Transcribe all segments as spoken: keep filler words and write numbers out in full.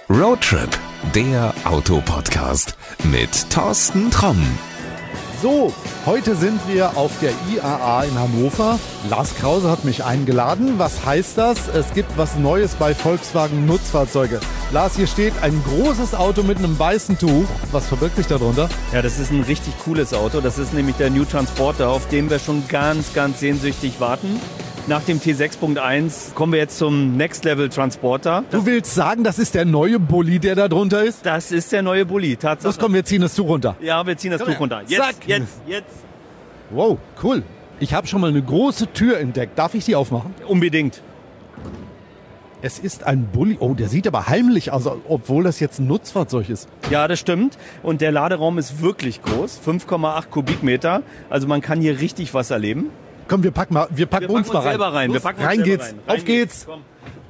Roadtrip, der Autopodcast mit Thorsten Tromm. So, heute sind wir auf der I A A in Hannover. Lars Krause hat mich eingeladen. Was heißt das? Es gibt was Neues bei Volkswagen Nutzfahrzeuge. Lars, hier steht ein großes Auto mit einem weißen Tuch. Was verbirgt sich darunter? Ja, das ist ein richtig cooles Auto. Das ist nämlich der New Transporter, auf den wir schon ganz, ganz sehnsüchtig warten. Nach dem T sechs Punkt eins kommen wir jetzt zum Next Level Transporter. Du willst sagen, das ist der neue Bulli, der da drunter ist? Das ist der neue Bulli, Tatsache. Los, komm, wir ziehen das Tuch runter. Ja, wir ziehen das Komm Tuch runter. her. Jetzt, Zack. jetzt, jetzt. Wow, cool. Ich habe schon mal eine große Tür entdeckt. Darf ich die aufmachen? Unbedingt. Es ist ein Bulli. Oh, der sieht aber heimlich aus, obwohl das jetzt ein Nutzfahrzeug ist. Ja, das stimmt. Und der Laderaum ist wirklich groß. fünf Komma acht Kubikmeter. Also man kann hier richtig was erleben. Komm, wir packen, mal, wir packen Wir uns packen uns mal selber rein. rein. Wir Los, packen uns rein selber geht's. rein. Auf Rein geht's. Komm.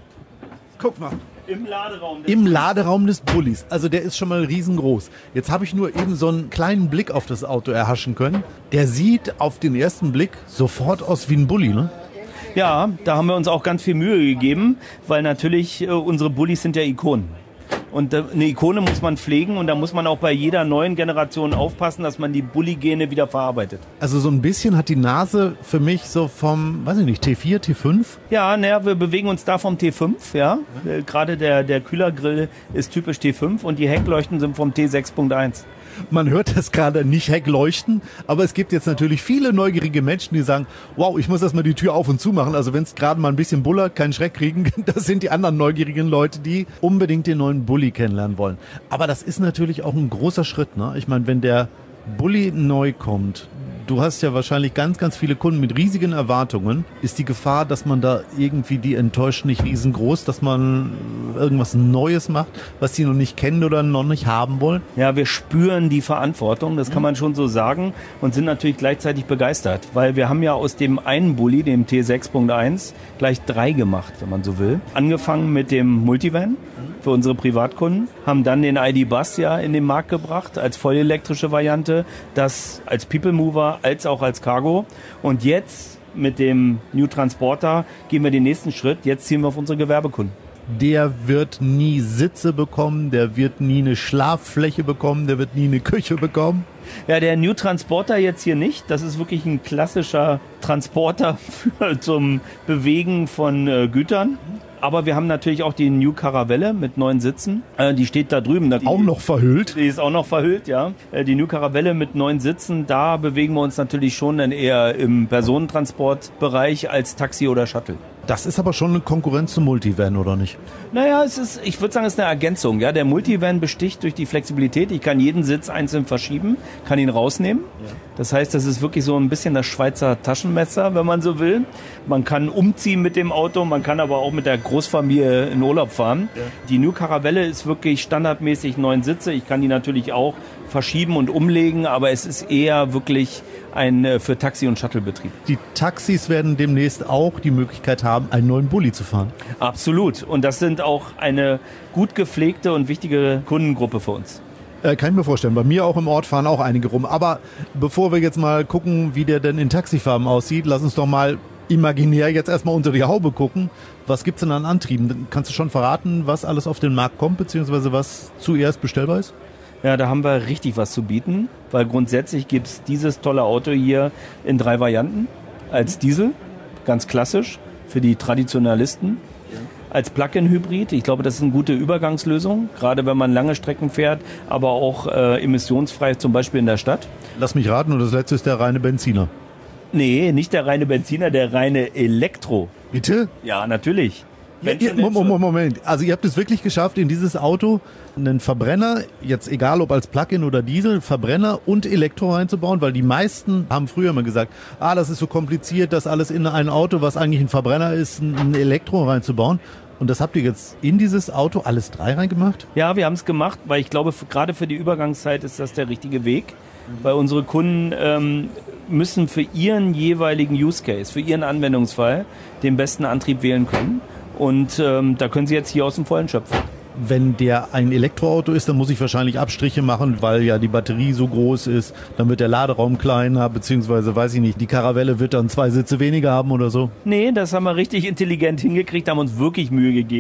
Guck mal. Im Laderaum. des Im Laderaum des Bullis. Also der ist schon mal riesengroß. Jetzt habe ich nur eben so einen kleinen Blick auf das Auto erhaschen können. Der sieht auf den ersten Blick sofort aus wie ein Bulli, ne? Ja, da haben wir uns auch ganz viel Mühe gegeben, weil natürlich äh, unsere Bullis sind ja Ikonen. Und äh, eine Ikone muss man pflegen und da muss man auch bei jeder neuen Generation aufpassen, dass man die Bulli-Gene wieder verarbeitet. Also so ein bisschen hat die Nase für mich so vom, weiß ich nicht, T vier, T fünf? Ja, naja, wir bewegen uns da vom T fünf, ja. Äh, Gerade der, der Kühlergrill ist typisch T fünf und die Heckleuchten sind vom T sechs Punkt eins. Man hört das gerade nicht Heckleuchten, aber es gibt jetzt natürlich viele neugierige Menschen, die sagen, wow, ich muss erstmal die Tür auf und zu machen. Also wenn es gerade mal ein bisschen bullert, keinen Schreck kriegen, das sind die anderen neugierigen Leute, die unbedingt den neuen Bulli kennenlernen wollen. Aber das ist natürlich auch ein großer Schritt, ne? Ich meine, wenn der Bulli neu kommt, du hast ja wahrscheinlich ganz, ganz viele Kunden mit riesigen Erwartungen. Ist die Gefahr, dass man da irgendwie die enttäuscht, nicht riesengroß, dass man irgendwas Neues macht, was die noch nicht kennen oder noch nicht haben wollen? Ja, wir spüren die Verantwortung, das kann man schon so sagen, und sind natürlich gleichzeitig begeistert, weil wir haben ja aus dem einen Bulli, dem T sechs Punkt eins, gleich drei gemacht, wenn man so will. Angefangen mit dem Multivan für unsere Privatkunden, haben dann den I D Bus ja in den Markt gebracht als vollelektrische Variante, das als People Mover als auch als Cargo. Und jetzt mit dem New Transporter gehen wir den nächsten Schritt. Jetzt ziehen wir auf unsere Gewerbekunden. Der wird nie Sitze bekommen, der wird nie eine Schlaffläche bekommen, der wird nie eine Küche bekommen. Ja, der New Transporter jetzt hier nicht. Das ist wirklich ein klassischer Transporter für, zum Bewegen von äh, Gütern. Aber wir haben natürlich auch die New Caravelle mit neun Sitzen. Äh, die steht da drüben. Die, auch noch verhüllt? Die ist auch noch verhüllt, ja. Äh, die New Caravelle mit neun Sitzen, da bewegen wir uns natürlich schon dann eher im Personentransportbereich als Taxi oder Shuttle. Das ist aber schon eine Konkurrenz zum Multivan, oder nicht? Naja, es ist, ich würde sagen, es ist eine Ergänzung. Ja, der Multivan besticht durch die Flexibilität. Ich kann jeden Sitz einzeln verschieben, kann ihn rausnehmen. Ja. Das heißt, das ist wirklich so ein bisschen das Schweizer Taschenmesser, wenn man so will. Man kann umziehen mit dem Auto, man kann aber auch mit der Großfamilie in Urlaub fahren. Ja. Die New Caravelle ist wirklich standardmäßig neun Sitze. Ich kann die natürlich auch verschieben und umlegen, aber es ist eher wirklich ein äh, für Taxi- und Shuttlebetrieb. Die Taxis werden demnächst auch die Möglichkeit haben, einen neuen Bulli zu fahren. Absolut. Und das sind auch eine gut gepflegte und wichtige Kundengruppe für uns. Äh, kann ich mir vorstellen. Bei mir auch im Ort fahren auch einige rum. Aber bevor wir jetzt mal gucken, wie der denn in Taxifarben aussieht, lass uns doch mal imaginär jetzt erstmal unter die Haube gucken. Was gibt's denn an Antrieben? Kannst du schon verraten, was alles auf den Markt kommt, beziehungsweise was zuerst bestellbar ist? Ja, da haben wir richtig was zu bieten, weil grundsätzlich gibt es dieses tolle Auto hier in drei Varianten. Als Diesel, ganz klassisch, für die Traditionalisten. Als Plug-in-Hybrid, ich glaube, das ist eine gute Übergangslösung, gerade wenn man lange Strecken fährt, aber auch äh, emissionsfrei, zum Beispiel in der Stadt. Lass mich raten, und das letzte ist der reine Benziner. Nee, nicht der reine Benziner, der reine Elektro. Bitte? Ja, natürlich. Ja, ihr, Moment, Moment, also ihr habt es wirklich geschafft, in dieses Auto einen Verbrenner, jetzt egal ob als Plug-in oder Diesel, Verbrenner und Elektro reinzubauen, weil die meisten haben früher immer gesagt, ah, das ist so kompliziert, das alles in ein Auto, was eigentlich ein Verbrenner ist, ein Elektro reinzubauen. Und das habt ihr jetzt in dieses Auto alles drei reingemacht? Ja, wir haben es gemacht, weil ich glaube, gerade für die Übergangszeit ist das der richtige Weg. Mhm. Weil unsere Kunden ähm, müssen für ihren jeweiligen Use Case, für ihren Anwendungsfall den besten Antrieb wählen können. Und ähm, da können Sie jetzt hier aus dem Vollen schöpfen. Wenn der ein Elektroauto ist, dann muss ich wahrscheinlich Abstriche machen, weil ja die Batterie so groß ist. Dann wird der Laderaum kleiner, beziehungsweise, weiß ich nicht, die Caravelle wird dann zwei Sitze weniger haben oder so. Nee, das haben wir richtig intelligent hingekriegt, haben uns wirklich Mühe gegeben.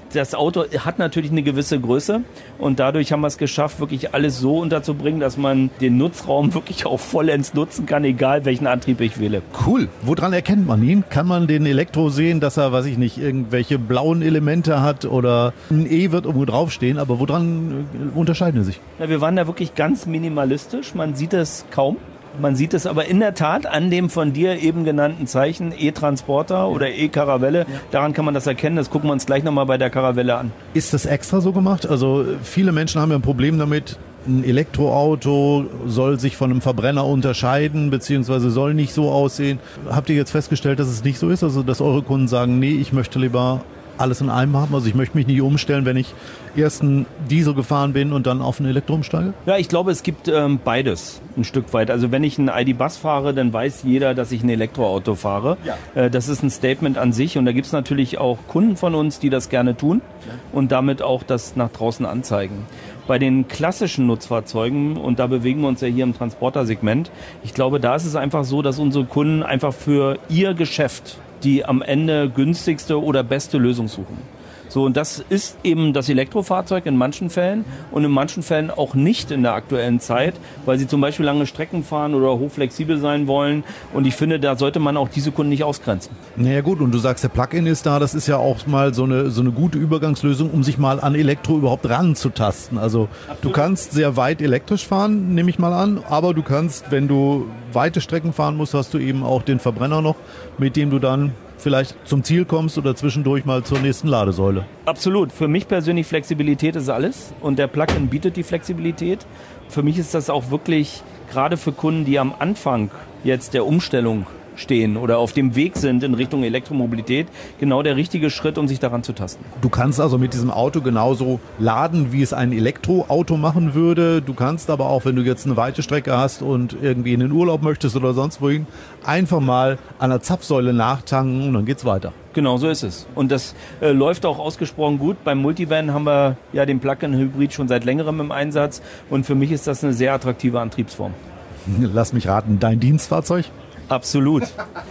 das Auto hat natürlich eine gewisse Größe und dadurch haben wir es geschafft, wirklich alles so unterzubringen, dass man den Nutzraum wirklich auch vollends nutzen kann, egal welchen Antrieb ich wähle. Cool. Woran erkennt man ihn? Kann man den Elektro sehen, dass er, weiß ich nicht, irgendwelche blauen Elemente hat oder ein E wird irgendwo draufstehen, aber woran unterscheiden sie sich? Ja, wir waren da wirklich ganz minimalistisch, man sieht es kaum. Man sieht es aber in der Tat an dem von dir eben genannten Zeichen E-Transporter oder E-Caravelle. Daran kann man das erkennen. Das gucken wir uns gleich nochmal bei der Caravelle an. Ist das extra so gemacht? Also viele Menschen haben ja ein Problem damit, ein Elektroauto soll sich von einem Verbrenner unterscheiden, beziehungsweise soll nicht so aussehen. Habt ihr jetzt festgestellt, dass es nicht so ist? Also dass eure Kunden sagen, nee, ich möchte lieber alles in einem haben. Also ich möchte mich nicht umstellen, wenn ich erst einen Diesel gefahren bin und dann auf ein Elektro umsteige? Ja, ich glaube, es gibt ähm, beides ein Stück weit. Also wenn ich einen I D-Bus fahre, dann weiß jeder, dass ich ein Elektroauto fahre. Ja. Äh, das ist ein Statement an sich und da gibt es natürlich auch Kunden von uns, die das gerne tun ja. und damit auch das nach draußen anzeigen. Bei den klassischen Nutzfahrzeugen, und da bewegen wir uns ja hier im Transportersegment, ich glaube, da ist es einfach so, dass unsere Kunden einfach für ihr Geschäft die am Ende günstigste oder beste Lösung suchen. So, und das ist eben das Elektrofahrzeug in manchen Fällen und in manchen Fällen auch nicht in der aktuellen Zeit, weil sie zum Beispiel lange Strecken fahren oder hochflexibel sein wollen. Und ich finde, da sollte man auch diese Kunden nicht ausgrenzen. Naja gut, und du sagst, der Plug-in ist da, das ist ja auch mal so eine, so eine gute Übergangslösung, um sich mal an Elektro überhaupt ranzutasten. Also Absolut. Du kannst sehr weit elektrisch fahren, nehme ich mal an, aber du kannst, wenn du weite Strecken fahren musst, hast du eben auch den Verbrenner noch, mit dem du dann vielleicht zum Ziel kommst oder zwischendurch mal zur nächsten Ladesäule. Absolut. Für mich persönlich Flexibilität ist alles und der Plug-in bietet die Flexibilität. Für mich ist das auch wirklich, gerade für Kunden, die am Anfang jetzt der Umstellung stehen oder auf dem Weg sind in Richtung Elektromobilität, genau der richtige Schritt, um sich daran zu tasten. Du kannst also mit diesem Auto genauso laden, wie es ein Elektroauto machen würde. Du kannst aber auch, wenn du jetzt eine weite Strecke hast und irgendwie in den Urlaub möchtest oder sonst wohin, einfach mal an der Zapfsäule nachtanken und dann geht's weiter. Genau, so ist es. Und das äh, läuft auch ausgesprochen gut. Beim Multivan haben wir ja den Plug-in-Hybrid schon seit längerem im Einsatz und für mich ist das eine sehr attraktive Antriebsform. Lass mich raten, dein Dienstfahrzeug? Absolut.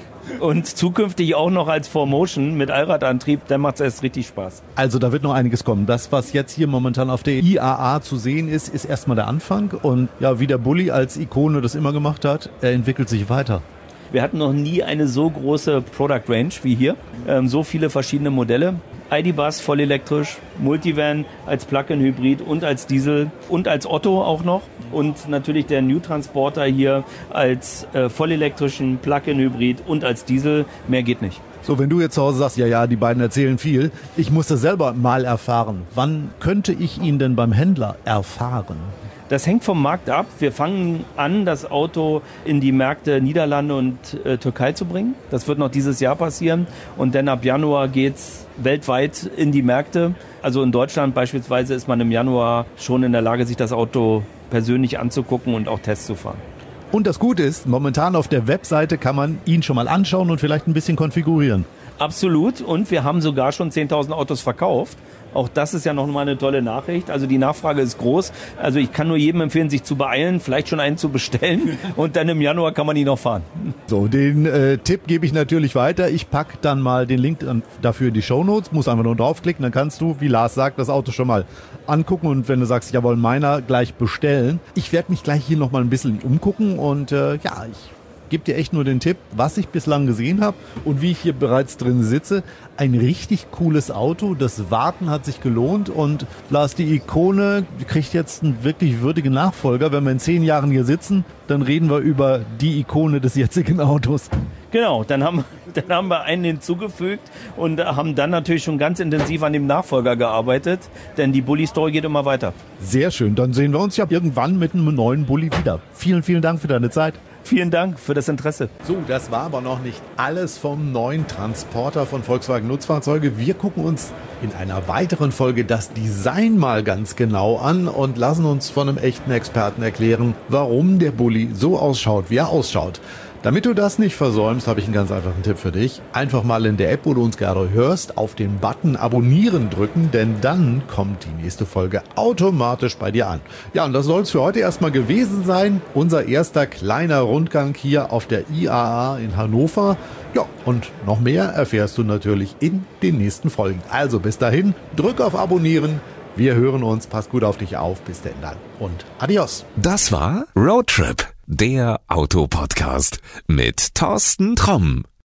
Und zukünftig auch noch als vier Motion mit Allradantrieb, dann macht es erst richtig Spaß. Also da wird noch einiges kommen. Das, was jetzt hier momentan auf der I A A zu sehen ist, ist erstmal der Anfang. Und ja, wie der Bulli als Ikone das immer gemacht hat, er entwickelt sich weiter. Wir hatten noch nie eine so große Product Range wie hier. Ähm, so viele verschiedene Modelle. I D-Bus voll elektrisch, Multivan als Plug-in-Hybrid und als Diesel und als Otto auch noch. Und natürlich der New Transporter hier als äh, vollelektrischen Plug-in-Hybrid und als Diesel. Mehr geht nicht. So, wenn du jetzt zu Hause sagst, ja, ja, die beiden erzählen viel, ich muss das selber mal erfahren. Wann könnte ich ihn denn beim Händler erfahren? Das hängt vom Markt ab. Wir fangen an, das Auto in die Märkte Niederlande und äh, Türkei zu bringen. Das wird noch dieses Jahr passieren. Und dann ab Januar geht's weltweit in die Märkte. Also in Deutschland beispielsweise ist man im Januar schon in der Lage, sich das Auto persönlich anzugucken und auch Tests zu fahren. Und das Gute ist, momentan auf der Webseite kann man ihn schon mal anschauen und vielleicht ein bisschen konfigurieren. Absolut. Und wir haben sogar schon zehntausend Autos verkauft. Auch das ist ja noch mal eine tolle Nachricht. Also die Nachfrage ist groß. Also ich kann nur jedem empfehlen, sich zu beeilen, vielleicht schon einen zu bestellen und dann im Januar kann man ihn noch fahren. So, den äh, Tipp gebe ich natürlich weiter. Ich packe dann mal den Link dann dafür in die Shownotes, muss einfach nur draufklicken, dann kannst du, wie Lars sagt, das Auto schon mal angucken und wenn du sagst, jawohl, meiner, gleich bestellen. Ich werde mich gleich hier noch mal ein bisschen umgucken und äh, ja, ich gebe dir echt nur den Tipp, was ich bislang gesehen habe und wie ich hier bereits drin sitze. Ein richtig cooles Auto, das Warten hat sich gelohnt und Lars, die Ikone kriegt jetzt einen wirklich würdigen Nachfolger. Wenn wir in zehn Jahren hier sitzen, dann reden wir über die Ikone des jetzigen Autos. Genau, dann haben, dann haben wir einen hinzugefügt und haben dann natürlich schon ganz intensiv an dem Nachfolger gearbeitet, denn die Bulli-Story geht immer weiter. Sehr schön, dann sehen wir uns ja irgendwann mit einem neuen Bulli wieder. Vielen, vielen Dank für deine Zeit. Vielen Dank für das Interesse. So, das war aber noch nicht alles vom neuen Transporter von Volkswagen Nutzfahrzeuge. Wir gucken uns in einer weiteren Folge das Design mal ganz genau an und lassen uns von einem echten Experten erklären, warum der Bulli so ausschaut, wie er ausschaut. Damit du das nicht versäumst, habe ich einen ganz einfachen Tipp für dich. Einfach mal in der App, wo du uns gerade hörst, auf den Button Abonnieren drücken, denn dann kommt die nächste Folge automatisch bei dir an. Ja, und das soll es für heute erstmal gewesen sein. Unser erster kleiner Rundgang hier auf der I A A in Hannover. Ja, und noch mehr erfährst du natürlich in den nächsten Folgen. Also bis dahin, drück auf Abonnieren. Wir hören uns, pass gut auf dich auf. Bis denn dann und adios. Das war Roadtrip, der Autopodcast mit Thorsten Tromm.